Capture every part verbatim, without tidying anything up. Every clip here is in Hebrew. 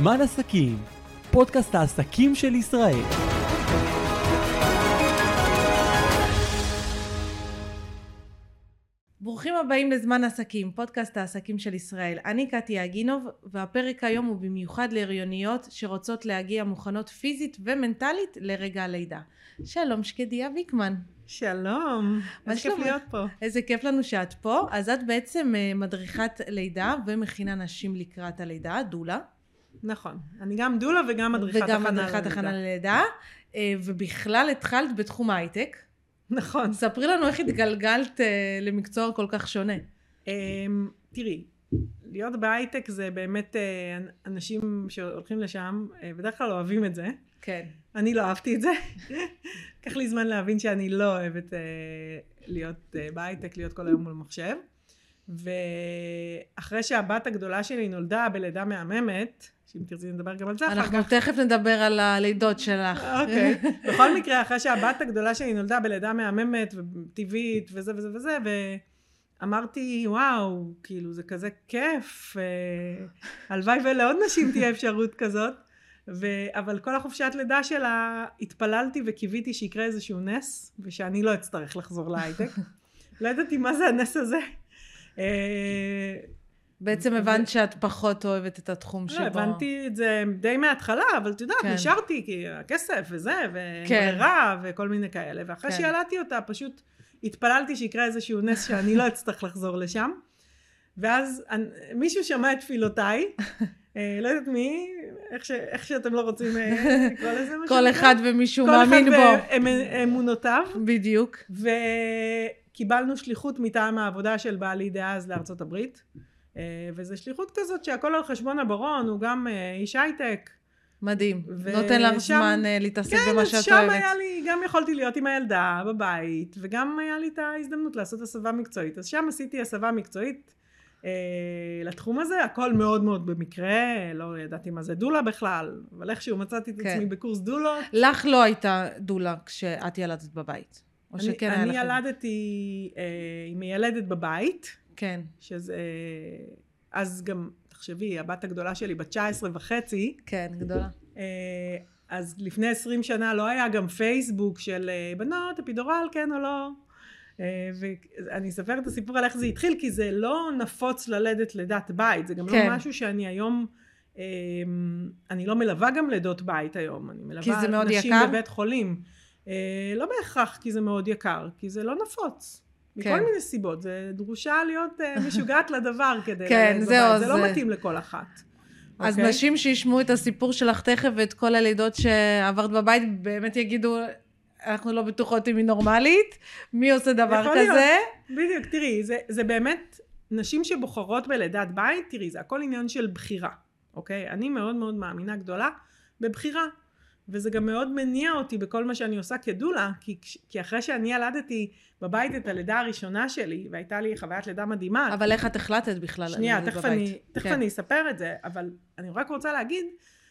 זמן עסקים, פודקאסט העסקים של ישראל. ברוכים הבאים לזמן עסקים, פודקאסט העסקים של ישראל. אני קטיה אגינוב, והפרק היום הוא במיוחד להריוניות שרוצות להגיע מוכנות פיזית ומנטלית לרגע הלידה. שלום שקדיה ויקמן. שלום, איזה כיף להיות פה. איזה כיף לנו שאת פה. אז את בעצם מדריכת לידה ומכינה נשים לקראת הלידה, דולה. נכון, אני גם דולה וגם מדריכת הכנה ללידה. וגם מדריכת הכנה ללידה, ובכלל התחלת בתחום ההייטק. נכון. ספרי לנו איך התגלגלת למקצוע כל כך שונה. תראי, להיות בהייטק זה באמת אנשים שהולכים לשם, בדרך כלל אוהבים את זה. כן. אני לא אהבתי את זה. לקח לי זמן להבין שאני לא אוהבת להיות בהייטק, להיות כל היום מול מחשב. ואחרי שהבת הגדולה שלי נולדה בלידה מהממת, שאם תרצי נדבר גם על זה אחר כך. אנחנו תכף נדבר על הלידות שלך. אוקיי. בכל מקרה, אחרי שהבת הגדולה שלי נולדה בלידה מהממת וטבעית וזה וזה וזה, ואמרתי, וואו, כאילו זה כזה כיף, הלוואי ולעוד נשים תהיה אפשרות כזאת, אבל כל החופשת לידה שלה התפללתי וקיוויתי שיקרה איזשהו נס, ושאני לא אצטרך לחזור להייטק. לא ידעתי מה זה הנס הזה. בעצם הבנת שאת פחות אוהבת את התחום שבו. לא, הבנתי את זה די מההתחלה, אבל את יודעת, נשארתי, כי הכסף וזה, וברירה וכל מיני כאלה, ואחרי שילדתי אותה, פשוט התפללתי שיקרה איזשהו נס שאני לא אצטרך לחזור לשם, ואז מישהו שמע את תפילותיי, לא יודעת מי, איך שאתם לא רוצים לקרוא לזה משהו. כל אחד ומישהו מאמין בו. כל אחד ואמונותיו. בדיוק. וקיבלנו שליחות מטעם העבודה של בעלי דאז לארצות הברית, וזו שליחות כזאת שהכל על חשבון הברון, הוא גם איש הייטק. מדהים, נותן לך זמן להתעסק במה שאת אוהבת. כן, שם היה לי, גם יכולתי להיות עם הילדה בבית, וגם היה לי את ההזדמנות לעשות הסבה מקצועית. אז שם עשיתי הסבה מקצועית לתחום הזה, הכל מאוד מאוד במקרה, לא ידעתי מה זה דולה בכלל, אבל איכשהו מצאתי את עצמי בקורס דולות. לך לא הייתה דולה כשאת ילדת בבית? או שכן היה לכם? אני ילדתי עם ילדת בבית. כן. שזה, אז גם, תחשבי, הבת הגדולה שלי בת תשע עשרה וחצי. כן, גדולה. אז לפני עשרים שנה לא היה גם פייסבוק של בנות, אפידורל, כן או לא. ואני אספר את הסיפור על איך זה התחיל, כי זה לא נפוץ ללדת לידת בית. זה גם לא משהו שאני היום, אני לא מלווה גם לידות בית היום. אני מלווה נשים בבית חולים. לא בהכרח כי זה מאוד יקר, כי זה לא נפוץ. מכל מיני סיבות, זה דרושה להיות משוגעת לדבר כדי כן, זהו, זה לא מתאים לכל אחת. אז נשים שישמעו את הסיפור שלך תכף ואת כל הלידות שעברת בבית, באמת יגידו, אנחנו לא בטוחות אם היא נורמלית, מי עושה דבר כזה? בדיוק, תראי, זה באמת, נשים שבוחרות בלידת בית, תראי, זה הכל עניין של בחירה, אוקיי? אני מאוד מאוד מאמינה גדולה בבחירה. וזה גם מאוד מניע אותי בכל מה שאני עושה כדולה, כי, כי אחרי שאני ילדתי בבית את הלידה הראשונה שלי, והייתה לי חוויית לידה מדהימה. אבל איך את החלטת בכלל? שנייה, תכף, אני, תכף כן. אני אספר את זה, אבל אני רק רוצה להגיד,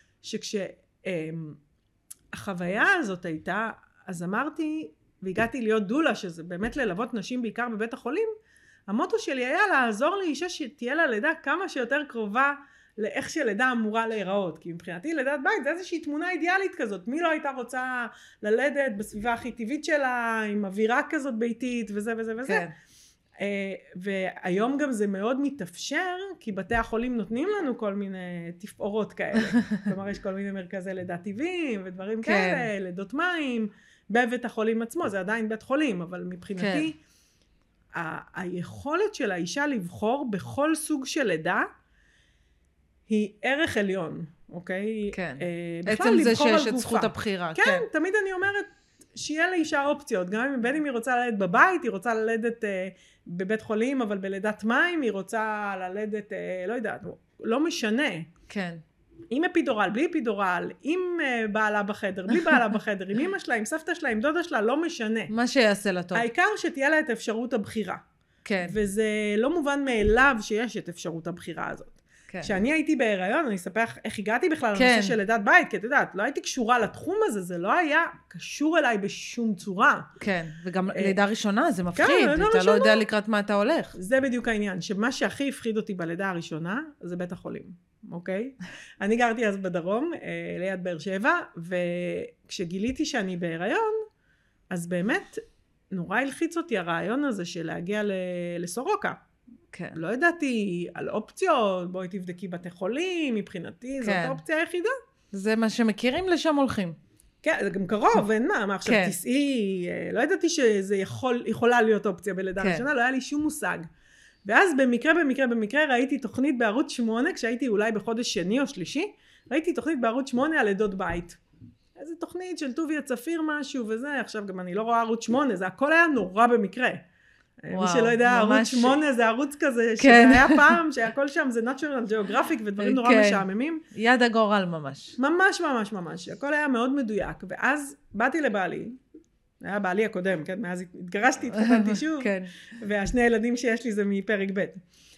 שכשהחוויה הזאת הייתה, אז אמרתי, והגעתי להיות דולה, שזה באמת ללוות נשים בעיקר בבית החולים, המוטו שלי היה לעזור לאישה שתהיה לה לידה כמה שיותר קרובה, לאיך שלידה אמורה להיראות, כי מבחינתי לידת בית זה איזושהי תמונה אידיאלית כזאת, מי לא הייתה רוצה ללדת בסביבה הכי טבעית שלה, עם אווירה כזאת ביתית וזה וזה וזה. כן. והיום גם זה מאוד מתאפשר, כי בתי החולים נותנים לנו כל מיני תפאורות כאלה, כלומר יש כל מיני מרכזי לידה טבעיים ודברים כן. כאלה, לידות מים, בבית החולים עצמו, זה עדיין בית חולים, אבל מבחינתי, כן. ה- היכולת של האישה לבחור בכל סוג של לידה, היא ערך עליון, אוקיי? כן. אה, עצם זה שיש את זכות הבחירה. כן, כן, תמיד אני אומרת שיהיה לאישה אופציות, גם אם בין אם היא רוצה ללדת בבית, היא רוצה ללדת אה, בבית חולים, אבל בלידת מים, היא רוצה ללדת, אה, לא יודעת, לא משנה. כן. עם אפידורל, בלי אפידורל, עם אה, בעלה בחדר, בלי בעלה בחדר, עם אמא שלה, עם סבתא שלה, עם דודה שלה, לא משנה. מה שיעשה לה טוב. העיקר שתהיה לה את אפשרות הבחירה. כן. וזה לא מובן מאליו שיש את אפשרות הבחירה הזאת. כשאני הייתי בהיריון, אני אספר איך הגעתי בכלל לנושא של לידת בית, כי את יודעת, לא הייתי קשורה לתחום הזה, זה לא היה קשור אליי בשום צורה. כן, וגם לידה ראשונה זה מפחיד, אתה לא יודע לקראת מה אתה הולך. זה בדיוק העניין, שמה שהכי הפחיד אותי בלידה הראשונה, זה בית החולים. אוקיי? אני גרתי אז בדרום, ליד באר שבע, וכשגיליתי שאני בהיריון, אז באמת נורא הלחיץ אותי הרעיון הזה של להגיע לסורוקה. כן. לא ידעתי על אופציות, בואי תבדקי בתי חולים, מבחינתי, זאת האופציה היחידה. זה מה שמכירים, לשם הולכים. כן, זה גם קרוב, אין מה, מה עכשיו תסעי, לא ידעתי שזה יכול, יכולה להיות אופציה בלידה ראשונה, לא היה לי שום מושג. ואז במקרה, במקרה, במקרה ראיתי תוכנית בערוץ שמונה, כשהייתי אולי בחודש שני או שלישי, ראיתי תוכנית בערוץ שמונה על לידות בית. איזו תוכנית של טוביה צפיר משהו וזה, עכשיו גם אני לא רואה ערוץ שמונה, זה הכל היה נורא במקרה. וואו, מי שלא יודע, ממש... ערוץ שמונה זה ערוץ כזה, כן. שזה היה פעם, שהכל שם זה National Geographic ודברים נורא כן. משעממים. יד הגורל ממש. ממש ממש ממש, הכל היה מאוד מדויק, ואז באתי לבעלי, היה בעלי הקודם, כן, מאז התגרשתי, התחתנתי שוב, כן. והשני ילדים שיש לי זה מפרק ב'.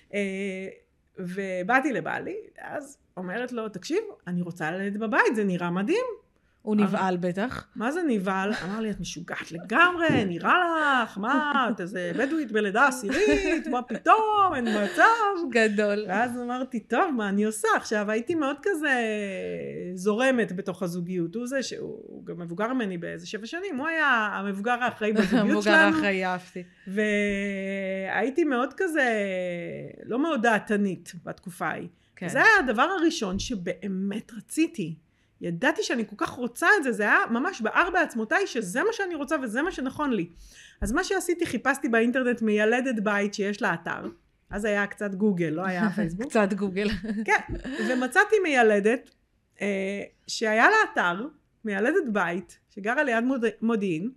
ובאתי לבעלי, אז אומרת לו, תקשיב, אני רוצה ללדת בבית, זה נראה מדהים. הוא נבעל בטח. מה זה נבעל? אמר לי, את משוגעת לגמרי, נראה לך, מה, את איזה בדואית בלידה עשירית, מה פתאום, אין מצב. גדול. ואז אמרתי, טוב, מה אני עושה? עכשיו, הייתי מאוד כזה זורמת בתוך הזוגיות. הוא זה שהוא גם מבוגר ממני באיזה שבע שנים, הוא היה המבוגר האחראי בזוגיות שלנו. המבוגר האחראי, אהבתי. והייתי מאוד כזה, לא מאוד דעתנית בתקופה ההיא. זה היה הדבר הראשון שבאמת רציתי. ידעתי שאני כל כך רוצה את זה, זה היה ממש בער בעצמותיי שזה מה שאני רוצה וזה מה שנכון לי. אז מה שעשיתי, חיפשתי באינטרנט מיילדת בית שיש לה אתר. אז היה קצת גוגל, לא היה פייסבוק. קצת גוגל. כן, ומצאתי מיילדת אה, שהיה לה אתר, מיילדת בית, שגרה ליד מוד... מודיעין,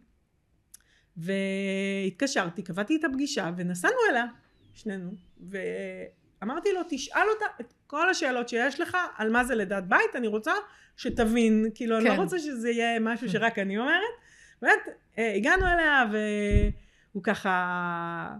והתקשרתי, קבעתי את הפגישה ונסענו אליה, שנינו, ואמרתי לו, תשאל אותה את כל השאלות שיש לך על מה זה לידת בית, אני רוצה שתבין, כאילו כן. אני לא רוצה שזה יהיה משהו שרק אני אומרת. באמת, הגענו אליה והוא ככה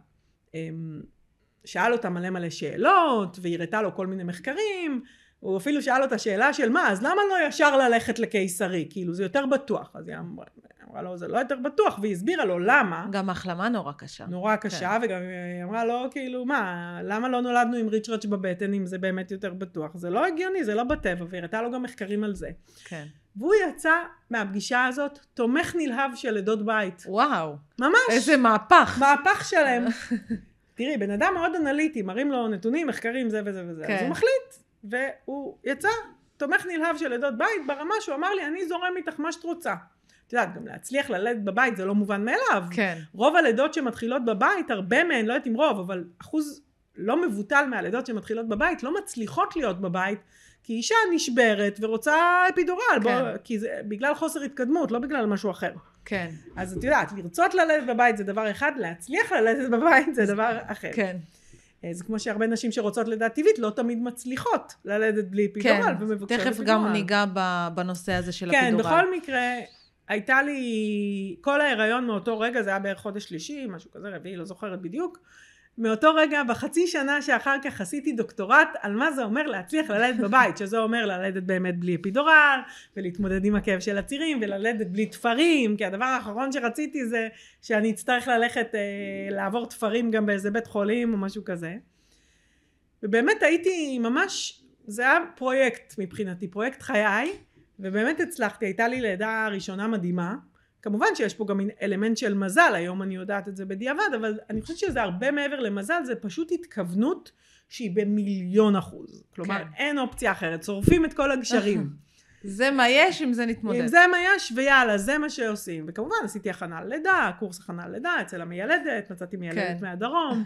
שאל אותה מלא מלא שאלות, והראתה לו כל מיני מחקרים, הוא אפילו שאל אותה שאלה של מה, אז למה לא ישר ללכת לקיסרי? כאילו זה יותר בטוח. אז היא אמרה, אמרה לו, זה לא יותר בטוח, והיא הסבירה לו למה. גם החלמה נורא קשה. נורא קשה, כן. וגם היא אמרה לו, כאילו, מה, למה לא נולדנו עם ריצ'רץ' בבטן, אם זה באמת יותר בטוח? זה לא הגיוני, זה לא בטבע, והראתה לו גם מחקרים על זה. כן. והוא יצא מהפגישה הזאת, תומך נלהב של לידות בית. וואו. ממש. איזה מהפך. מהפך שלם. תראי, בן אדם מאוד אנליטי, מראים לו נתונים, מחקרים, זה וזה וזה. כן. אז הוא מחליט, והוא יצא, תומך נלהב של לידות בית, ברמה שהוא אמר לי, אני זורם איתך מה שאת רוצה. את יודעת, גם להצליח ללדת בבית זה לא מובן מאליו. כן. רוב הלידות שמתחילות בבית, הרבה מהן, לא יודעת אם רוב, אבל אחוז לא מבוטל מהלידות שמתחילות בבית, לא מצליחות להיות בבית, כי אישה נשברת ורוצה אפידורל, כן. בוא, כי זה בגלל חוסר התקדמות, לא בגלל משהו אחר. כן. אז את יודעת, לרצות ללדת בבית זה דבר אחד, להצליח ללדת בבית זה דבר אחר. כן. זה כמו שהרבה נשים שרוצות לידה טבעית לא תמיד מצליחות ללדת בלי אפידורל. כן, ומבקשות תכף אפידורל. גם ניגע בנושא הזה של כן, אפידורל. כן, בכל מקרה, הייתה לי, כל ההיריון מאותו רגע, זה היה בערך חודש שלישי, משהו כזה רביעי, לא זוכרת בדיוק, מאותו רגע, בחצי שנה שאחר כך עשיתי דוקטורט על מה זה אומר להצליח ללדת בבית, שזה אומר ללדת באמת בלי אפידורל, ולהתמודד עם הכאב של הצירים, וללדת בלי תפרים, כי הדבר האחרון שרציתי זה שאני אצטרך ללכת אה, לעבור תפרים גם באיזה בית חולים או משהו כזה. ובאמת הייתי ממש, זה היה פרויקט מבחינתי, פרויקט חיי, ובאמת הצלחתי, הייתה לי לידה ראשונה מדהימה, כמובן שיש פה גם אלמנט של מזל, היום אני יודעת את זה בדיעבד, אבל אני חושבת שזה הרבה מעבר למזל, זה פשוט התכוונות שהיא במיליון אחוז. כלומר, כן. אין אופציה אחרת, שורפים את כל הגשרים. זה מה יש, אם זה נתמודד. אם זה מה יש, ויאללה, זה מה שעושים. וכמובן, עשיתי הכנה ללידה, קורס הכנה ללידה, אצל המיילדת, מצאתי מיילדת כן. מהדרום,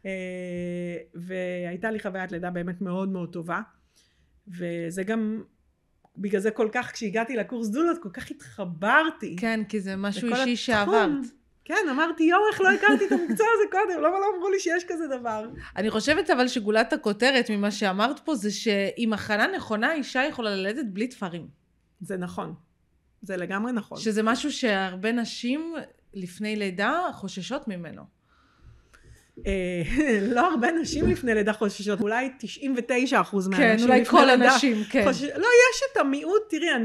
והייתה לי חוויית לידה באמת מאוד מאוד טובה, וזה גם... בגלל זה כל כך, כשהגעתי לקורס דולות, כל כך התחברתי. כן, כי זה משהו אישי שעברת. כן, אמרתי, יו, איך לא הכרתי את המקצוע הזה קודם? למה לא אמרו לי שיש כזה דבר? אני חושבת אבל שגולת הכותרת ממה שאמרת פה, זה שעם הכנה נכונה, אישה יכולה ללדת בלי תפרים. זה נכון. זה לגמרי נכון. שזה משהו שהרבה נשים לפני לידה חוששות ממנו. לא הרבה נשים לפני לידה חוששות, אולי תשעים ותשעה אחוז מהנשים לפני לידה. כן, אולי כל הנשים, כן. לא, יש את המיעוט, תראי, אני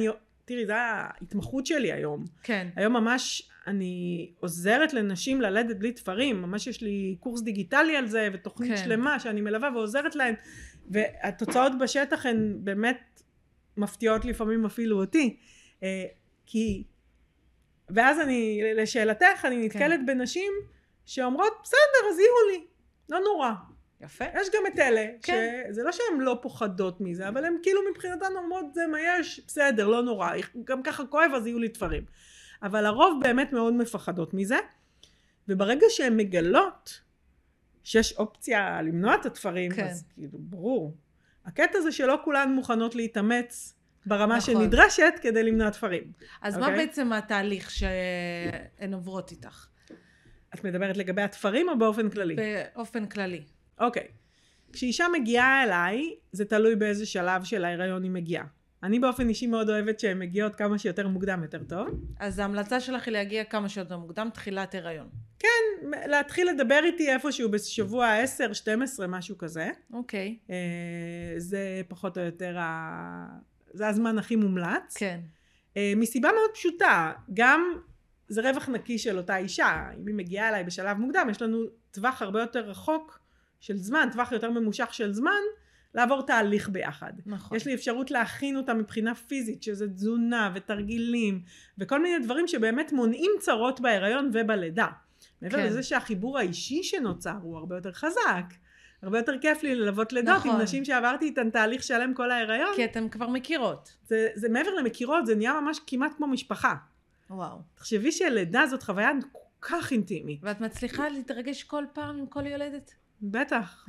תראי, זה ההתמחות שלי היום. כן. היום ממש אני עוזרת לנשים ללדת בלי תפרים, ממש יש לי קורס דיגיטלי על זה, ותוכנית כן. שלמה שאני מלווה ועוזרת להן, והתוצאות בשטח הן באמת מפתיעות לפעמים אפילו אותי, כי, ואז אני, לשאלתך, אני נתקלת כן. בנשים שאומרות, בסדר, אז יהיו לי, לא נורא. יפה. יש גם את אלה, כן. שזה לא שהן לא פוחדות מזה, אבל הן כאילו מבחינתן אומרות, זה מה יש, בסדר, לא נורא, גם ככה כואב, אז יהיו לי תפרים. אבל הרוב באמת מאוד מפחדות מזה, וברגע שהן מגלות שיש אופציה למנוע את התפרים, כן. אז כאילו ברור. הקטע זה שלא כולן מוכנות להתאמץ ברמה נכון. שנדרשת כדי למנוע תפרים. אז אוקיי? מה בעצם התהליך שהן עוברות איתך? את מדברת לגבי התפרים או באופן כללי? באופן כללי. אוקיי. כשאישה מגיעה אליי, זה תלוי באיזה שלב של ההיריון היא מגיעה. אני באופן אישי מאוד אוהבת שהן מגיעות כמה שיותר מוקדם יותר טוב. אז ההמלצה שלך היא להגיע כמה שיותר מוקדם, תחילת הריון. כן, להתחיל לדבר איתי איפשהו בשבוע עשר, שתים עשרה, משהו כזה. אוקיי. זה פחות או יותר, זה הזמן הכי מומלץ. כן. מסיבה מאוד פשוטה, גם זה רווח נקי של אותה אישה. אם היא מגיעה אליי בשלב מוקדם, יש לנו טווח הרבה יותר רחוק של זמן, טווח יותר ממושך של זמן, לעבור תהליך ביחד. נכון. יש לי אפשרות להכין אותה מבחינה פיזית, שזה תזונה ותרגילים, וכל מיני דברים שבאמת מונעים צרות בהיריון ובלידה. מעבר כן. לזה שהחיבור האישי שנוצר הוא הרבה יותר חזק. הרבה יותר כיף לי ללוות לידות נכון. עם נשים שעברתי איתן תהליך שלם כל ההיריון. כי אתן כבר מכירות. זה, זה מעבר למכירות, זה נהיה ממש כמעט כמו משפחה. וואו. תחשבי שלידה זאת חוויה כל כך אינטימית. ואת מצליחה להתרגש כל פעם עם כל יולדת? בטח.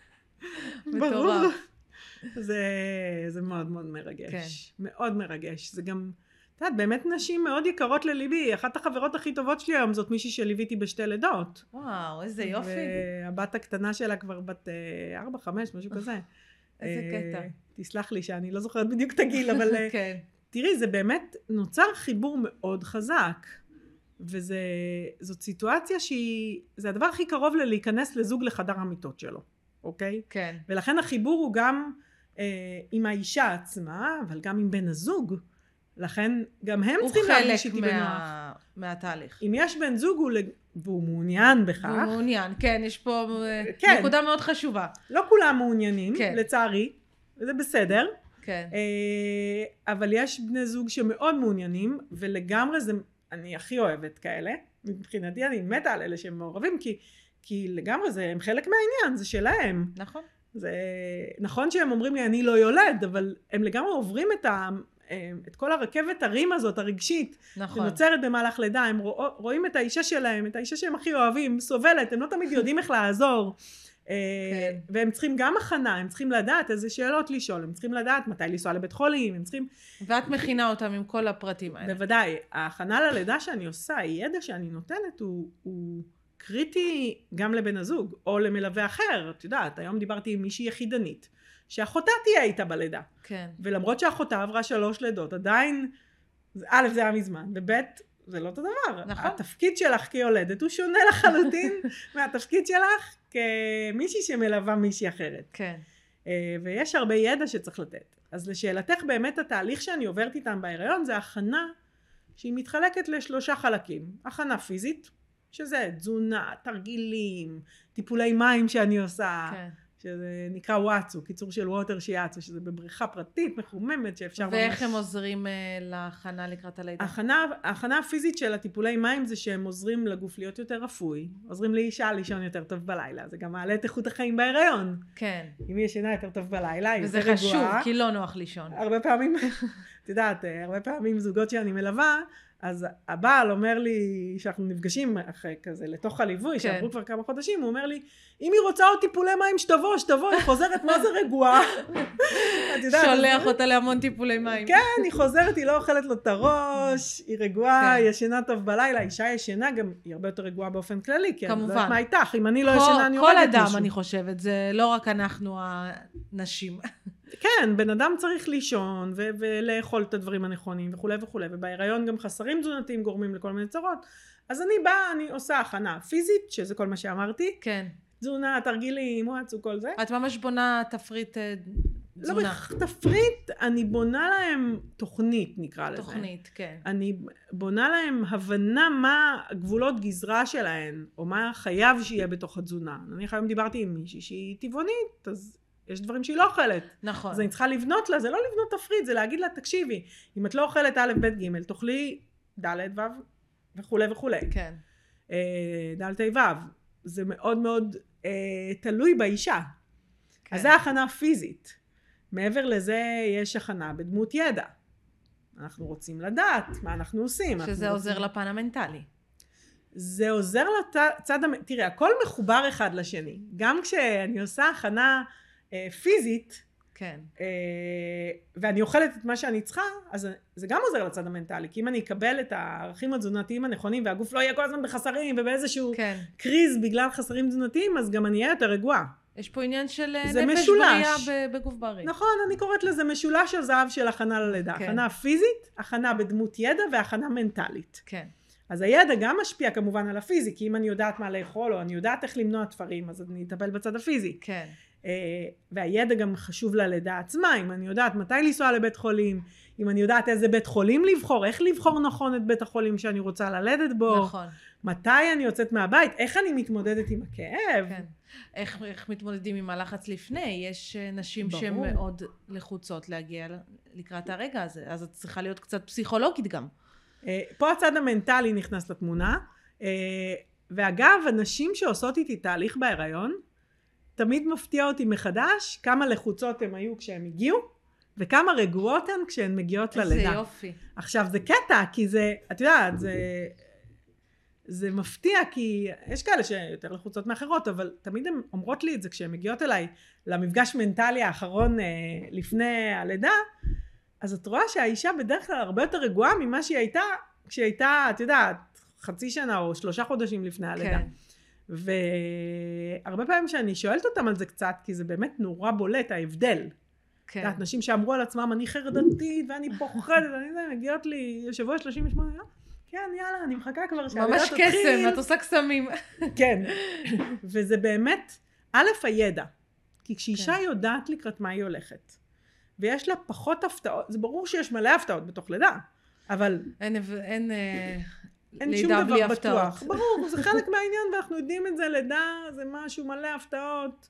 ברור. זה, זה מאוד מאוד מרגש. כן. מאוד מרגש. זה גם, את יודעת, באמת נשים מאוד יקרות לליבי. אחת החברות הכי טובות שלי היום זאת מישהי שליוויתי בשתי לידות. וואו, איזה יופי. והבת הקטנה שלה כבר בת ארבע, חמש, משהו כזה. איזה קטע. תסלח לי שאני לא זוכרת בדיוק את הגיל, אבל כן. תראי, זה באמת נוצר חיבור מאוד חזק. וזאת סיטואציה שהיא, זה הדבר הכי קרוב להיכנס לזוג לחדר המיטות שלו. אוקיי? כן. ולכן החיבור הוא גם אה, עם האישה עצמה, אבל גם עם בן הזוג. לכן גם הם צריכים להרגיש איתי בנוח. הוא חלק מהתהליך. אם יש בן זוג הוא לג... והוא מעוניין בכך. הוא מעוניין, כן, יש פה כן. נקודה מאוד חשובה. לא כולם מעוניינים, כן. לצערי, וזה בסדר. כן. אה, אבל יש בני זוג שמאוד מעוניינים, ולגמרי זה, אני הכי אוהבת כאלה. מבחינתי אני מתה על אלה שהם מעורבים, כי כי לגמרי זה, הם חלק מהעניין, זה שלהם. נכון. זה נכון שהם אומרים לי, אני לא יולד, אבל הם לגמרי עוברים את, ה, את כל הרכבת הרים הזאת, הרגשית, נכון. שנוצרת במהלך לידה, הם רוא, רואים את האישה שלהם, את האישה שהם הכי אוהבים, סובלת, הם לא תמיד יודעים איך לעזור. כן. והם צריכים גם הכנה, הם צריכים לדעת איזה שאלות לשאול, הם צריכים לדעת מתי לנסוע לבית חולים, הם צריכים... ואת מכינה אותם עם כל הפרטים האלה. בוודאי, ההכנה ללידה שאני עושה, הידע שאני נותנת הוא... הוא קריטי גם לבן הזוג, או למלווה אחר. את יודעת, היום דיברתי עם מישהי יחידנית, שאחותה תהיה איתה בלידה. כן. ולמרות שאחותה עברה שלוש לידות, עדיין, א', זה היה מזמן, וב', זה לא אותו דבר. נכון. התפקיד שלך כיולדת הוא שונה לחלוטין מהתפקיד שלך כמישהי שמלווה מישהי אחרת. כן. ויש הרבה ידע שצריך לתת. אז לשאלתך, באמת התהליך שאני עוברת איתם בהיריון, זה הכנה שהיא מתחלקת לשלושה חלקים. הכנה פיזית, שזה תזונה, תרגילים, טיפולי מים שאני עושה, כן. שזה נקרא וואטסו, קיצור של ווטר שיאצו, שזה בבריכה פרטית מחוממת שאפשר ואיך ממש... הם עוזרים uh, להכנה לקראת הלידה? ההכנה, ההכנה הפיזית של הטיפולי מים זה שהם עוזרים לגוף להיות יותר רפוי, עוזרים לאישה לישון יותר טוב בלילה, זה גם מעלה את איכות החיים בהיריון. כן. אם היא ישנה יותר טוב בלילה, היא יותר רגועה. וזה חשוב, כי לא נוח לישון. הרבה פעמים, את יודעת, הרבה פעמים זוגות שאני מלווה, אז הבעל אומר לי, שאנחנו נפגשים אחרי כזה, לתוך הליווי, כן. שעברו כבר כמה חודשים, הוא אומר לי, אם היא רוצה עוד טיפולי מים שתבוא, שתבוא, היא חוזרת, מה זה רגועה? שולח אותה להמון טיפולי מים. כן, היא חוזרת, היא לא אוכלת לו את הראש, היא רגועה, היא ישנה טוב בלילה, אישה ישנה גם, היא הרבה יותר רגועה באופן כללי, כי אני יודעת מה איתך, אם אני לא ישנה, אני הורגת מישהו. כל אדם, אני חושבת, זה לא רק אנחנו הנשים. כן, בן אדם צריך לישון ו- ולאכול את הדברים הנכונים וכו' וכו', ובהיריון גם חסרים תזונתיים גורמים לכל מיני צרות. אז אני באה, אני עושה הכנה פיזית, שזה כל מה שאמרתי. כן. תזונה, תרגילים, וואטסו, כל זה. את ממש בונה תפריט תזונה. לא בכך תפריט, אני בונה להם תוכנית, נקרא לזה. תוכנית, כן. אני בונה להם הבנה מה גבולות גזרה שלהן, או מה חייב שיהיה בתוך התזונה. נניח היום דיברתי עם מישהי שהיא טבעונית, אז יש דברים שהיא לא אוכלת. נכון. אז אני צריכה לבנות לה, זה לא לבנות תפריט, זה להגיד לה, תקשיבי, אם את לא אוכלת א', ב', ג', תאכלי ד', ו', וכו' וכו'. כן. ד', ת', ו'. זה מאוד מאוד אה, תלוי באישה. כן. אז זה הכנה פיזית. מעבר לזה יש הכנה בדמות ידע. אנחנו רוצים לדעת מה אנחנו עושים. שזה אנחנו עוזר רוצים... לפן המנטלי. זה עוזר לצד, תראה, הכל מחובר אחד לשני. גם כשאני עושה הכנה אה, פיזית, כן. אה, ואני אוכלת את מה שאני צריכה, אז זה גם עוזר לצד המנטלי. כי אם אני אקבל את הערכים התזונתיים הנכונים, והגוף לא יהיה כל הזמן בחסרים, ובאיזשהו כן. קריז בגלל חסרים תזונתיים, אז גם אני אהיה יותר רגועה. יש פה עניין של נפש משולש. בריאה בגוף בריא. נכון, אני קוראת לזה משולש הזהב של הכנה ללידה. כן. הכנה פיזית, הכנה בדמות ידע, והכנה מנטלית. כן. אז הידע גם משפיע כמובן על הפיזי, כי אם אני יודעת מה לאכול, או אני יודעת איך למנוע תפרים, אז אני אטפל בצד הפיזי. כן. והידע גם חשוב ללידה עצמה, אם אני יודעת מתי לנסוע לבית חולים, אם אני יודעת איזה בית חולים לבחור, איך לבחור נכון את בית החולים שאני רוצה ללדת בו, נכון. מתי אני יוצאת מהבית, איך אני מתמודדת עם הכאב. כן. איך, איך מתמודדים עם הלחץ לפני, יש נשים ברור. שהן מאוד לחוצות להגיע לקראת הרגע הזה, אז את צריכה להיות קצת פסיכולוגית גם. פה הצד המנטלי נכנס לתמונה, ואגב, הנשים שעושות איתי תהליך בהיריון, תמיד מפתיע אותי מחדש כמה לחוצות הן היו כשהן הגיעו, וכמה רגועות הן כשהן מגיעות ללידה. איזה יופי. עכשיו זה קטע, כי זה, את יודעת, זה, זה מפתיע, כי יש כאלה שיותר לחוצות מאחרות, אבל תמיד הן אומרות לי את זה כשהן מגיעות אליי למפגש מנטלי האחרון לפני הלידה, אז את רואה שהאישה בדרך כלל הרבה יותר רגועה ממה שהיא הייתה, כשהיא הייתה, את יודעת, חצי שנה או שלושה חודשים לפני הלידה. כן. והרבה פעמים שאני שואלת אותם על זה קצת, כי זה באמת נורא בולט, ההבדל. כן. את יודעת, נשים שאמרו על עצמם, אני חרדתית ואני פוחדת, אני יודע, מגיעות לי שבוע שלושים ושמונה, כן, יאללה, אני מחכה כבר שהלידה תתחיל. ממש קסם, את עושה קסמים. כן. וזה באמת, א', הידע. כי כשאישה כן. יודעת לקראת מה היא הולכת, ויש לה פחות הפתעות, זה ברור שיש מלא הפתעות בתוך לידה, אבל... אין, אין, אין שום דבר בטוח. ברור, זה חלק מהעניין, ואנחנו יודעים את זה, לידה זה משהו מלא הפתעות,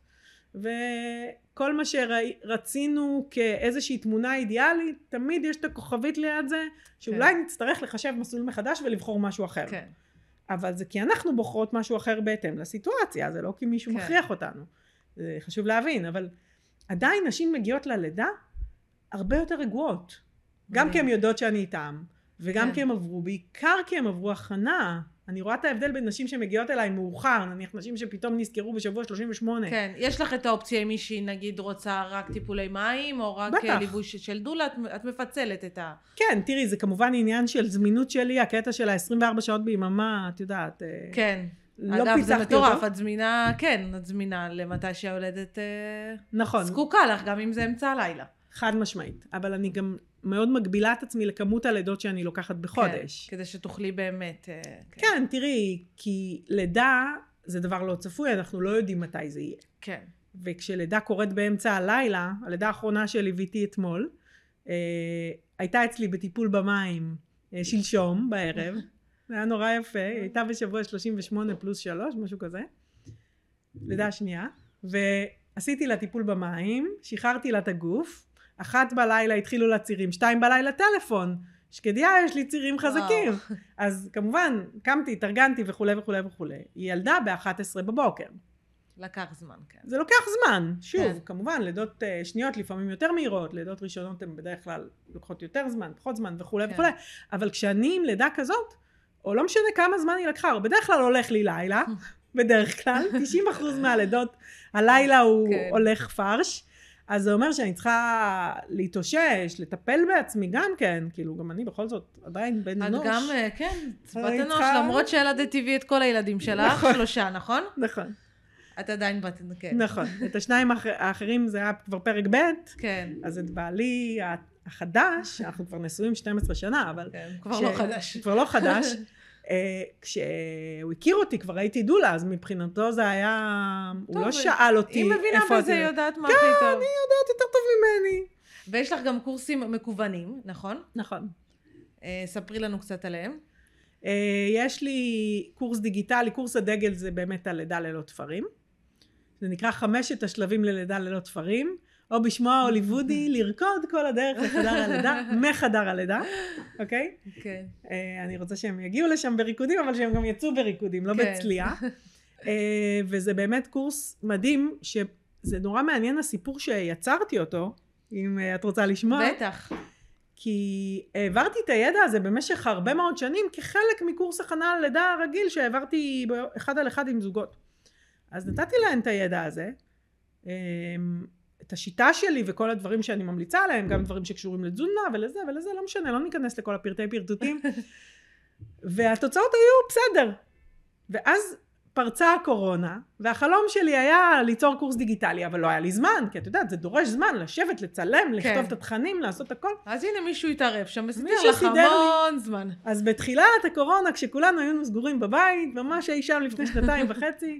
וכל מה שרצינו כאיזושהי תמונה אידיאלית, תמיד יש את הכוכבית ליד זה, שאולי נצטרך לחשב מסלול מחדש ולבחור משהו אחר. כן. אבל זה כי אנחנו בוחרות משהו אחר בהתאם לסיטואציה, זה לא כי מישהו כן. מכריח אותנו. זה חשוב להבין, אבל עדיין נשים מגיעות ללידה הרבה יותר רגועות. גם כי הן יודעות שאני איתם, וגם כי הם עברו, בעיקר כי הם עברו הכנה. אני רואה את ההבדל בין נשים שמגיעות אליי מאוחר, נניח נשים שפתאום נזכרו בשבוע שלושים ושמונה. כן, יש לך את האופציה אם מישהי נגיד רוצה רק טיפולי מים, או רק ליווי של דולה, את מפצלת את ה... כן, תראי, זה כמובן עניין של זמינות שלי, הקטע של ה-עשרים וארבע שעות ביממה, את יודעת. כן. לא אגב, זה מטורף, אותו. את זמינה, כן, את זמינה למתי שהיולדת נכון. זקוקה לך, גם אם זה אמצע הלילה. חד משמעית, אבל אני גם מאוד מגבילה את עצמי לכמות הלידות שאני לוקחת בחודש. כן, כדי שתוכלי באמת... כן. כן, תראי, כי לידה זה דבר לא צפוי, אנחנו לא יודעים מתי זה יהיה. כן. וכשלידה קורית באמצע הלילה, הלידה האחרונה שליוויתי אתמול, אה, הייתה אצלי בטיפול במים אה, שלשום בערב, זה היה נורא יפה, היא הייתה בשבוע שלושים ושמונה פלוס שלוש, משהו כזה, לידה שנייה, ועשיתי לה טיפול במים, שחררתי לה את הגוף, אחת בלילה התחילו לה צירים, שתיים בלילה טלפון, שקדיה יש לי צירים חזקים. וואו. אז כמובן, קמתי, התארגנתי וכו' וכו' וכו'. היא ילדה ב-אחת עשרה בבוקר. לקח זמן, כן. זה לוקח זמן, שוב, כן. כמובן, לידות uh, שניות לפעמים יותר מהירות, לידות ראשונות הן בדרך כלל לוקחות יותר זמן, פחות זמן וכו' כן. וכו'. אבל כשאני עם לידה כזאת, או לא משנה כמה זמן היא לקחה, בדרך כלל הולך לי לילה, בדרך כלל, תשעים אחוז מהלידות, הלילה הוא כן. הולך פרש, אז זה אומר שאני צריכה להתאושש, לטפל בעצמי גם כן, כאילו גם אני בכל זאת עדיין בן אנוש. את גם, כן, בת אנוש, למרות שילדת טבעי את כל הילדים שלך, שלושה, נכון? נכון. את עדיין בת אנוש, כן. נכון. את השניים האחרים זה היה כבר פרק ב', כן. אז את בעלי החדש, אנחנו כבר נשואים שתים עשרה שנה, אבל... כן, כבר לא חדש. כבר לא חדש. כשהוא הכיר אותי, כבר הייתי דולה, אז מבחינתו זה היה, הוא לא שאל אותי איפה אותי. היא מבינה בזה, יודעת מה הכי טוב. כן, אני יודעת יותר טוב ממני. ויש לך גם קורסים מקוונים, נכון? נכון. ספרי לנו קצת עליהם. יש לי קורס דיגיטלי, קורס הדגל זה באמת הלידה ללא תפרים. זה נקרא חמשת השלבים ללידה ללא תפרים, או בשמו ההוליוודי, לרקוד כל הדרך לחדר הלידה, מחדר הלידה, אוקיי? כן. אני רוצה שהם יגיעו לשם בריקודים, אבל שהם גם יצאו בריקודים, לא בצליעה. וזה באמת קורס מדהים, שזה נורא מעניין הסיפור שיצרתי אותו, אם את רוצה לשמוע. בטח. כי העברתי את הידע הזה במשך הרבה מאוד שנים, כחלק מקורס הכנה ללידה רגיל שהעברתי אחד על אחד עם זוגות. אז נתתי להן את הידע הזה, את השיטה שלי וכל הדברים שאני ממליצה עליהם, גם דברים שקשורים לתזונה ולזה ולזה, לא משנה, לא ניכנס לכל הפרטי פרטוטים. והתוצאות היו בסדר. ואז פרצה הקורונה, והחלום שלי היה ליצור קורס דיגיטלי, אבל לא היה לי זמן, כי את יודעת, זה דורש זמן, לשבת, לצלם, לכתוב כן. את התכנים, לעשות הכל. אז הנה מישהו התערב שם, וסידר מישהו לך סידר המון לי. זמן. אז בתחילת הקורונה, כשכולנו היינו סגורים בבית, ממש אי שם לפני שנתיים וחצי,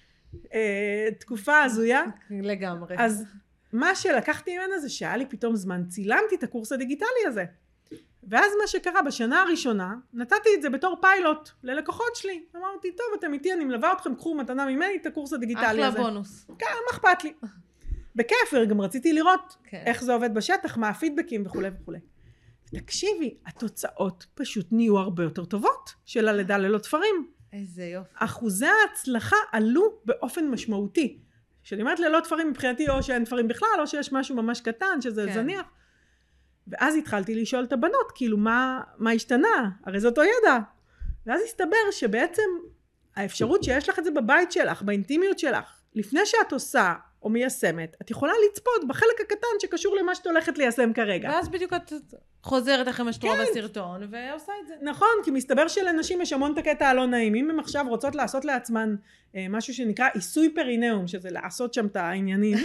אה, תקופה הזויה. לגמרי. אז מה שלקחתי ממנה זה שהיה לי פתאום זמן, צילמתי את הקורס הדיגיטלי הזה. ואז מה שקרה בשנה הראשונה, נתתי את זה בתור פיילוט ללקוחות שלי. אמרתי, טוב, אתם איתי, אני מלווה אתכם, קחו מתנה ממני את הקורס הדיגיטלי אחלה הזה. אחלה בונוס. כן, מה אכפת לי? בכיף, גם רציתי לראות כן. איך זה עובד בשטח, מה הפידבקים וכו' וכו'. תקשיבי, התוצאות פשוט נהיו הרבה יותר טובות של הלידה ללא תפרים. איזה יופי. אחוזי ההצלחה עלו באופן משמעותי. כשאני אומרת ללא תפרים מבחינתי, או שאין תפרים בכלל, או שיש משהו ממש קטן, שזה כן. זניח. ואז התחלתי לשאול את הבנות, כאילו, מה, מה השתנה? הרי זה אותו ידע. ואז הסתבר שבעצם האפשרות שיש לך את זה בבית שלך, באינטימיות שלך, לפני שאת עושה או מיישמת, את יכולה לצפות בחלק הקטן שקשור למה שאת הולכת ליישם כרגע. ואז בדיוק את חוזרת אחרי מה שאת רואה בסרטון, ועושה את זה. נכון, כי מסתבר שלנשים יש המון את הקטע הלא נעים. אם הן עכשיו רוצות לעשות לעצמן אה, משהו שנקרא עיסוי פרינאום, שזה לעשות שם את העניינים,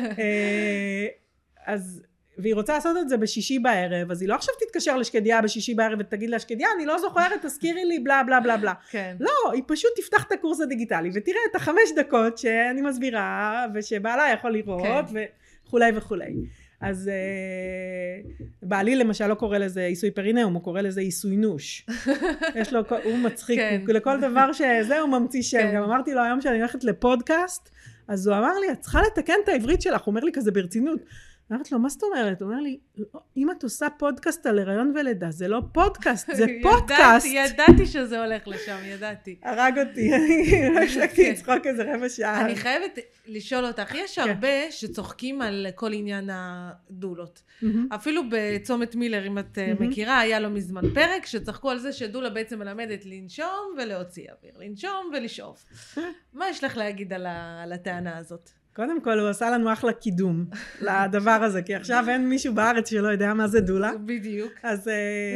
אה, אז... והיא רוצה לעשות את זה בשישי בערב, אז היא לא עכשיו תתקשר לשקדיה בשישי בערב ותגיד לה, שקדיה, אני לא זוכרת, תזכירי לי, בלה בלה בלה בלה. כן. לא, היא פשוט תפתח את הקורס הדיגיטלי, ותראה את החמש דקות שאני מסבירה, ושבעלה יכול לראות, כן. וכולי וכולי. אז uh, בעלי למשל לא קורא לזה עיסוי פרינאום, הוא קורא לזה עיסוי נוש. יש לו, הוא מצחיק, כן. הוא, לכל דבר שזה הוא ממציא שם. כן. גם אמרתי לו היום שאני הולכת לפודקאסט, אז הוא אמר לי, את צריכה לתקן את העברית שלך, הוא אומר לי כזה ברצינות. אמרת לו, מה זאת אומרת? הוא אומר לי, אם את עושה פודקאסט על הריון ולידה, זה לא פודקאסט, זה פודקאסט. ידעתי שזה הולך לשם, ידעתי. הרג אותי, אני לא השלקתי לצחוק איזה רבע שעה. אני חייבת לשאול אותך, יש הרבה שצוחקים על כל עניין הדולות. אפילו בצומת מילר, אם את מכירה, היה לו מזמן פרק, שצחקו על זה שדולה בעצם מלמדת לנשום ולהוציא אוויר, לנשום ולשאוף. מה יש לך להגיד על הטענה הזאת? קודם כל הוא עשה לנו אחלה קידום לדבר הזה, כי עכשיו אין מישהו בארץ שלא יודע מה זה דולה. בדיוק. אז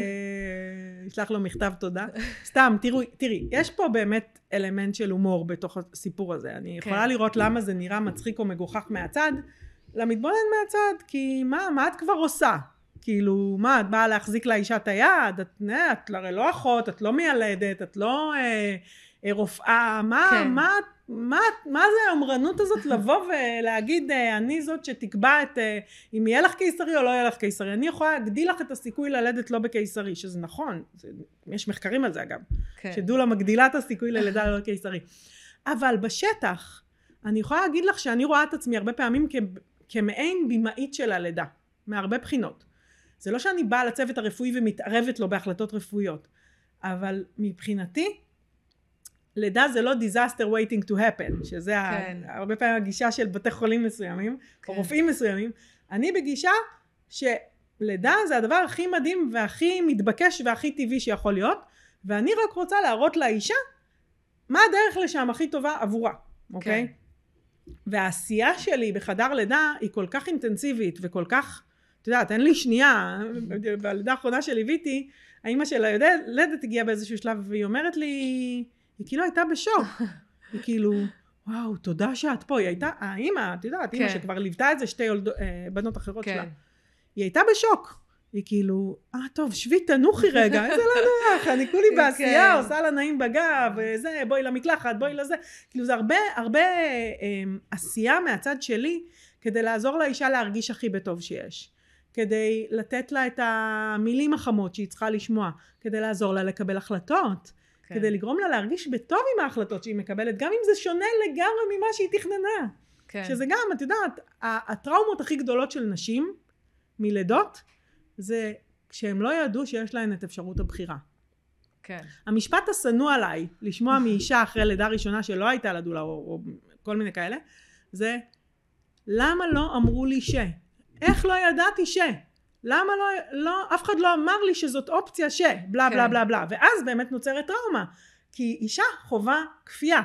ישלח לו מכתב תודה. סתם, תראו, תראי, יש פה באמת אלמנט של הומור בתוך הסיפור הזה. אני יכולה לראות למה זה נראה מצחיק או מגוחך מהצד, למתבונן מהצד, כי מה, מה את כבר עושה? כאילו, מה, את באה להחזיק לאישה את היד? את, את הרי לא אחות, את לא מיילדת, את לא אה, אה, רופאה, מה, כן. מה, מה, מה זה האומרנות הזאת לבוא ולהגיד, אני זאת שתקבע את, אם יהיה לך קיסרי או לא יהיה לך קיסרי, אני יכולה להגדיל לך את הסיכוי ללדת לא בקיסרי, שזה נכון, זה, יש מחקרים על זה אגב, כן. שדולה מגדילה את הסיכוי ללידה לא קיסרי, אבל בשטח, אני יכולה להגיד לך שאני רואה את עצמי הרבה פעמים כ, כמעין בימאית של הלידה, מהרבה בחינות. זה לא שאני באה לצוות הרפואי ומתערבת לו בהחלטות רפואיות, אבל מבחינתי, לידה זה לא disaster waiting to happen, שזה כן. הרבה פעמים הגישה של בתי חולים מסוימים, כן. או רופאים מסוימים. אני בגישה שלידה זה הדבר הכי מדהים והכי מתבקש והכי טבעי שיכול להיות, ואני רק רוצה להראות לאישה מה הדרך לשם הכי טובה עבורה, אוקיי? כן. והעשייה שלי בחדר לידה היא כל כך אינטנסיבית וכל כך, את יודעת, אין לי שנייה, בלידה האחרונה שליוויתי, האמא שלה יודעת, הגיעה באיזשהו שלב והיא אומרת לי, היא כאילו הייתה בשוק, היא כאילו, וואו, תודה שאת פה, היא הייתה, האמא, את יודעת, אמא שכבר ליוותה את זה שתי בנות אחרות שלה, היא הייתה בשוק, היא כאילו, אה טוב, שבי תנוחי רגע, איזה לא נוח, אני כולי בעשייה, כן. עושה לה נעים בגב, וזה, בואי למקלחת, בואי לזה, כאילו זה הרבה, הרבה אה, עשייה מהצד שלי, כדי לעזור לאישה להרגיש הכי בטוב שיש, כדי לתת לה את המילים החמות שהיא צריכה לשמוע, כדי לעזור לה לקבל החלטות, כן. כדי לגרום לה להרגיש בטוב עם ההחלטות שהיא מקבלת, גם אם זה שונה לגמרי ממה שהיא תכננה, כן. שזה גם, את יודעת, הטראומות הכי גדולות של נשים, מלידות, זה כשהם לא ידעו שיש להן את אפשרות הבחירה. כן. המשפט השנוא עליי, לשמוע מאישה אחרי לידה ראשונה שלא הייתה לה דולה, או, או כל מיני כאלה, זה, למה לא אמרו לי ש? איך לא ידעתי ש? למה לא, לא, אף אחד לא אמר לי שזאת אופציה ש? בלה בלה בלה בלה. ואז באמת נוצרת טראומה, כי אישה חובה כפייה.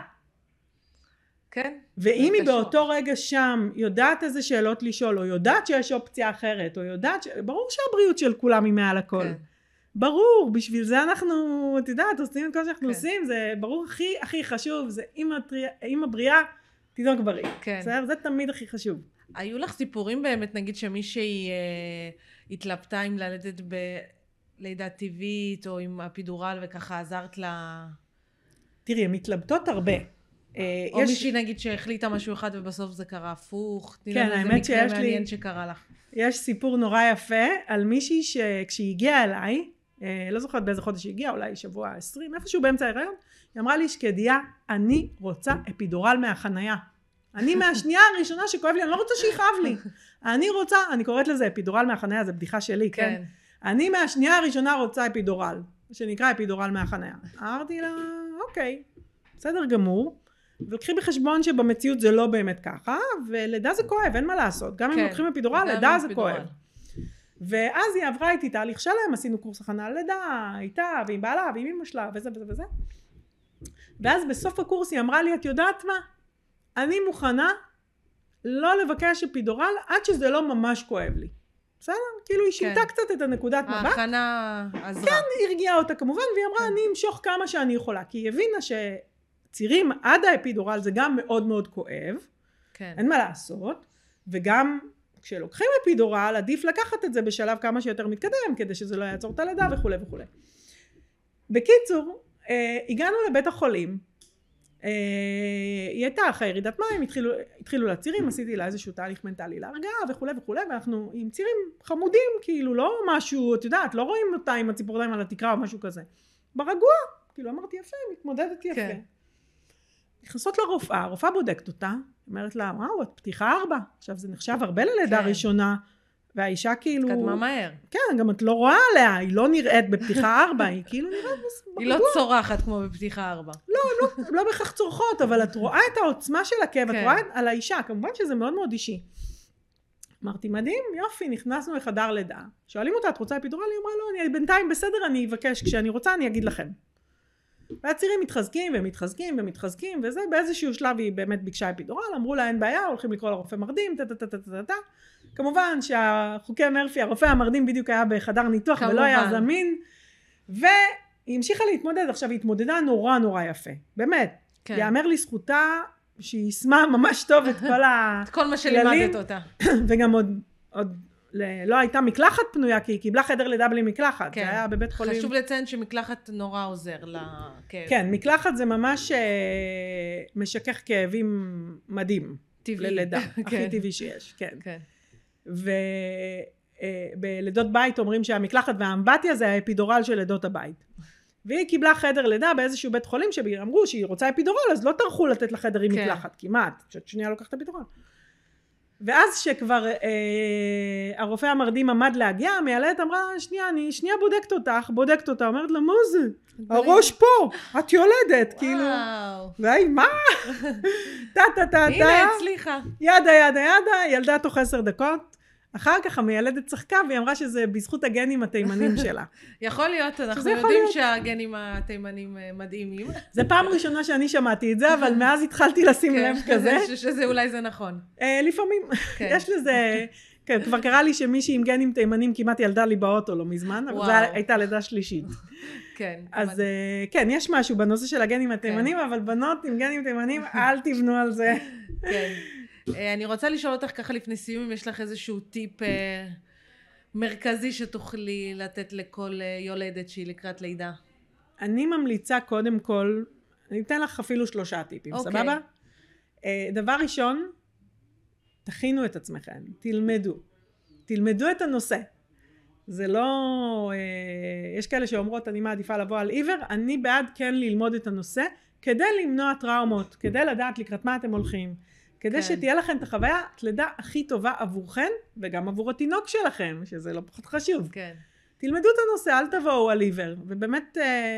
כן. ואם היא באותו רגע שם יודעת איזה שאלות לשאול, או יודעת שיש אופציה אחרת, או יודעת, ש... ברור שהבריאות של כולם היא מעל הכל. כן. ברור, בשביל זה אנחנו, את יודעת, עושים את כל שאנחנו כן. עושים, זה ברור הכי הכי חשוב, זה אם הבריאה תינוק בריא. כן. זה, זה תמיד הכי חשוב. היו לך סיפורים באמת, נגיד שמישהי אה, התלבטה עם ללדת בלידה טבעית, או עם הפידורל, וככה עזרת לה... תראי, הן מתלבטות הרבה. או יש... מישהי נגיד שהחליטה משהו אחד ובסוף זה קרה הפוך. כן, האמת שיש לי... זה מקרה מעניין שקרה לך. יש סיפור נורא יפה על מישהי שכשהיא הגיעה אליי, לא זוכרת באיזה חודש היא הגיעה, אולי שבוע עשרים, איפשהו באמצע ההיריון, היא אמרה לי שקדיה, אני רוצה אפידורל מהחנייה. אני מהשנייה הראשונה שכואב לי, אני לא רוצה שיכאב לי. אני רוצה, אני קוראת לזה אפידורל מהחנייה, זה בדיחה שלי, כן? כן. אני מהשנייה הראשונה רוצה אפידורל, שנקרא אפידורל מהחנייה. אמרתי לה, אוקיי, בסדר גמור. ולקחי בחשבון שבמציאות זה לא באמת ככה, ולידה זה כואב, אין מה לעשות. גם כן. אם לוקחים אפידורל, לידה זה כואב. ואז היא עברה איתי תהליך שלם, עשינו קורס הכנה ללידה, איתה, ועם בעלה, ועם אמא שלה, וזה וזה וזה. ואז בסוף הקורס היא אמרה לי, את יודעת מה? אני מוכנה לא לבקש אפידורל, עד שזה לא ממש כואב לי. בסדר? כאילו היא שינתה כן. קצת את הנקודת מבט. ההכנה עזרה. כן, היא הרגיעה אותה כמובן, והיא אמרה, כן. אני אמשוך כמה שאני יכולה, כי היא הבינה ש... צירים עד האפידורל זה גם מאוד מאוד כואב, כן. אין מה לעשות, וגם כשלוקחים אפידורל עדיף לקחת את זה בשלב כמה שיותר מתקדם, כדי שזה לא יעצור את הלידה וכו' וכו'. בקיצור, אה, הגענו לבית החולים, אה, היא הייתה אחרי ירידת מים, התחילו, התחילו לצירים, עשיתי לה איזשהו תהליך מנטלי להרגעה וכו' וכו', ואנחנו עם צירים חמודים, כאילו לא משהו, את יודעת, לא רואים אותה עם הציפורניים על התקרה או משהו כזה, ברגוע, כאילו אמרתי יפה, מתמודדת יפה. כן. נכנסות לרופאה, הרופאה בודקת אותה, אומרת לה, וואו, את פתיחה ארבע. עכשיו זה נחשב הרבה ללידה כן. ראשונה, והאישה כאילו... קדמה מהר. כן, גם את לא רואה עליה, היא לא נראית בפתיחה ארבע, היא כאילו נראית... היא לא צורחת כמו בפתיחה ארבע. לא, לא, לא בכך צורכות, אבל את רואה את העוצמה של הכאב, כן. את רואה על האישה, כמובן שזה מאוד מאוד אישי. אמרתי, מדהים, יופי, נכנסנו לחדר לידה. שואלים אותה, את רוצה אפידורל? היא אמרה, לא, אני בינתיים בסדר, אני אבקש, כשאני רוצה אני אגיד לכם. והצירים מתחזקים ומתחזקים ומתחזקים, וזה באיזשהו שלב היא באמת ביקשה אפידורל, אמרו לה אין בעיה, הולכים לקרוא לרופא מרדים, טטטטטטטטט. כמובן שהחוקי מרפי, הרופא המרדים בדיוק היה בחדר ניתוח כמובן. ולא היה זמין, והיא המשיכה להתמודד, עכשיו היא התמודדה נורא נורא יפה, באמת, כן. יאמר לזכותה שהיא יישמה ממש טוב את כל הכללים, את כל מה שלימדת אותה. וגם עוד, עוד לא הייתה מקלחת פנויה, כי היא קיבלה חדר לידה בלי מקלחת, כן. זה היה בבית חולים. חשוב לציין שמקלחת נורא עוזר לכאב. כן, מקלחת זה ממש משכך כאבים מדהים. טבעי. ללידה, כן. הכי טבעי שיש, כן. כן. ובלידות בית אומרים שהמקלחת והאמבטיה זה האפידורל של לידות הבית. והיא קיבלה חדר לידה באיזשהו בית חולים, שאמרו שהיא רוצה אפידורל, אז לא טרחו לתת לה חדר עם כן. מקלחת, כמעט, שאת שנייה לוקחת אפידורל. ואז שכבר אה, הרופא המרדים עמד להגיע, המיילדת אמרה, שנייה, אני שנייה בודקת אותך, בודקת אותה, אומרת לה, מה זה? הראש פה, את יולדת, כאילו. והי, מה? טה טה טה טה. הנה, הצליחה. ידה ידה ידה, ילדה תוך עשר דקות. אחר כך המיילדת צחקה, והיא אמרה שזה בזכות הגנים התימנים שלה. יכול להיות, אנחנו יודעים שהגנים התימנים מדהימים. זה פעם ראשונה שאני שמעתי את זה, אבל מאז התחלתי לשים לב כזה. שזה אולי זה נכון. לפעמים, יש לזה, כבר קרה לי שמישהי עם גנים תימנים כמעט ילדה לי באוטו לא מזמן, אבל זו הייתה לידה שלישית. כן. אז כן, יש משהו בנושא של הגנים התימנים, אבל בנות עם גנים תימנים, אל תבנו על זה. כן. אני רוצה לשאול אותך ככה לפני סיום, אם יש לך איזשהו טיפ מרכזי שתוכלי לתת לכל יולדת שהיא לקראת לידה? אני ממליצה קודם כל, אני אתן לך אפילו שלושה טיפים, אוקיי. סבבה? דבר ראשון, תכינו את עצמכם, תלמדו. תלמדו את הנושא. זה לא, יש כאלה שאומרות אני מעדיפה לבוא על עיוור, אני בעד כן ללמוד את הנושא, כדי למנוע טראומות, כדי לדעת לקראת מה אתם הולכים, כדי כן. שתהיה לכם את החוויה, לידה הכי טובה עבורכם, וגם עבור התינוק שלכם, שזה לא פחות חשוב. כן. תלמדו את הנושא, אל תבואו על עיוור, ובאמת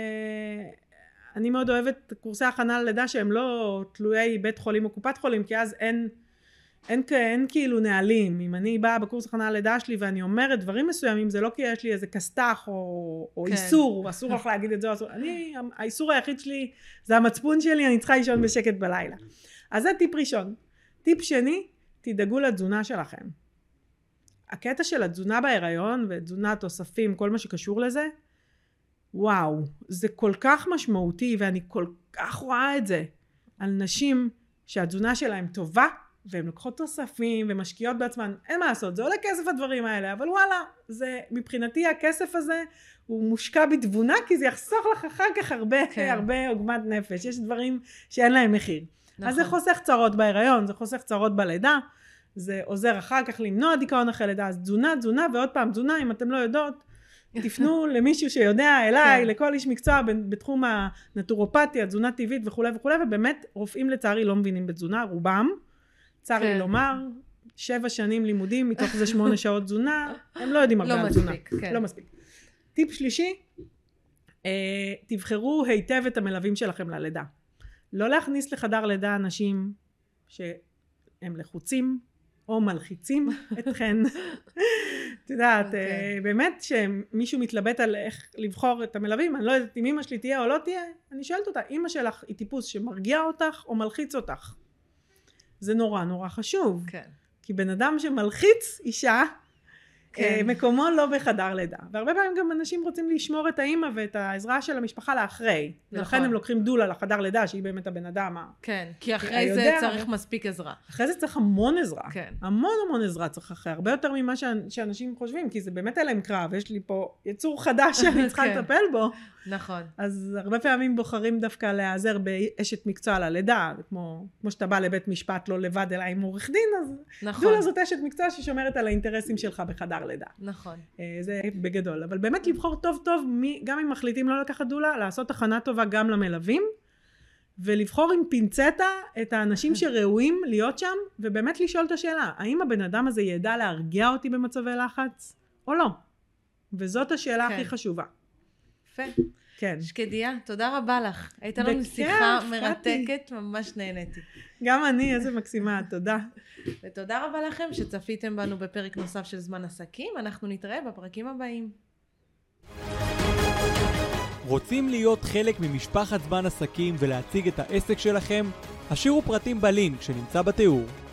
אני מאוד אוהבת קורסי הכנה ללידה שהם לא תלויי בית חולים או קופת חולים, כי אז אין, אין, אין כאילו נהלים. אם אני באה בקורס הכנה ללידה שלי ואני אומרת דברים מסוימים, זה לא כי יש לי איזה כסתח או, או כן. איסור, אסור לך להגיד את זה, אסור. אני, האיסור היחיד שלי זה המצפון שלי, אני צריכה לישון בשקט בלילה. אז זה טיפ ראשון. טיפ שני, תדאגו לתזונה שלכם. הקטע של התזונה בהיריון ותזונה תוספים, כל מה שקשור לזה, וואו, זה כל כך משמעותי, ואני כל כך רואה את זה על נשים שהתזונה שלהם טובה, והן לוקחות תוספים ומשקיעות בעצמן, אין מה לעשות, זה עולה כסף הדברים האלה, אבל וואלה, זה, מבחינתי הכסף הזה הוא מושקע בתבונה, כי זה יחסוך לך אחר כך הרבה, כן. הרבה עוגמת נפש, יש דברים שאין להם מחיר. נכון. אז זה חוסך צרות בהיריון, זה חוסך צרות בלידה, זה עוזר אחר כך למנוע דיכאון אחרי לידה, אז תזונה, תזונה, ועוד פעם תזונה, אם אתם לא יודעות, תפנו למישהו שיודע, אליי, כן. לכל איש מקצוע בתחום הנטורופתיה, תזונה טבעית וכו' וכו', ובאמת רופאים לצערי לא מבינים בתזונה, רובם, צר כן. לי לומר, שבע שנים לימודים, מתוך זה שמונה שעות תזונה, הם לא יודעים הרבה לא על תזונה. כן. לא מספיק. טיפ שלישי, אה, תבחרו היטב את המלווים שלכם ללידה. לא להכניס לחדר לידה אנשים שהם לחוצים, או מלחיצים אתכן. את יודעת, okay. באמת שמישהו מתלבט על איך לבחור את המלווים, אני לא יודעת אם אמא שלי תהיה או לא תהיה, אני שואלת אותה, אמא שלך היא טיפוס שמרגיע אותך או מלחיץ אותך? זה נורא נורא חשוב. כן. Okay. כי בן אדם שמלחיץ אישה, כן. מקומו לא בחדר לידה. והרבה פעמים גם אנשים רוצים לשמור את האמא ואת העזרה של המשפחה לאחרי. נכון. ולכן הם לוקחים דולה לחדר לידה, שהיא באמת הבן אדם. כן, כי אחרי זה יודע, צריך מספיק עזרה. אחרי זה צריך המון עזרה. כן. המון המון עזרה צריך אחרי. הרבה יותר ממה שאנשים חושבים, כי זה באמת אליהם קרב. יש לי פה יצור חדש שאני צריכה כן. לטפל בו. נכון. אז הרבה פעמים בוחרים דווקא להיעזר באשת מקצוע ללידה, כמו, כמו שאתה בא לבית משפט לא לבד אלא עם עורך דין, אז נכון. דולה זאת אשת מקצוע ששומרת על האינטרסים שלך בחדר לידה. נכון. זה בגדול, אבל באמת לבחור טוב טוב, גם אם מחליטים לא לקחת דולה, לעשות הכנה טובה גם למלווים, ולבחור עם פינצטה את האנשים שראויים להיות שם, ובאמת לשאול את השאלה, האם הבן אדם הזה ידע להרגיע אותי במצבי לחץ, או לא? וזאת השאלה כן. הכי חשובה. יפה. כן. שקדיה, תודה רבה לך. הייתה לנו שיחה מרתקת, ממש נהניתי. גם אני, איזה מקסימה, תודה. ותודה רבה לכם שצפיתם בנו בפרק נוסף של זמן עסקים, אנחנו נתראה בפרקים הבאים. רוצים להיות חלק ממשפחת זמן עסקים ולהציג את העסק שלכם? השאירו פרטים בלינק שנמצא בתיאור.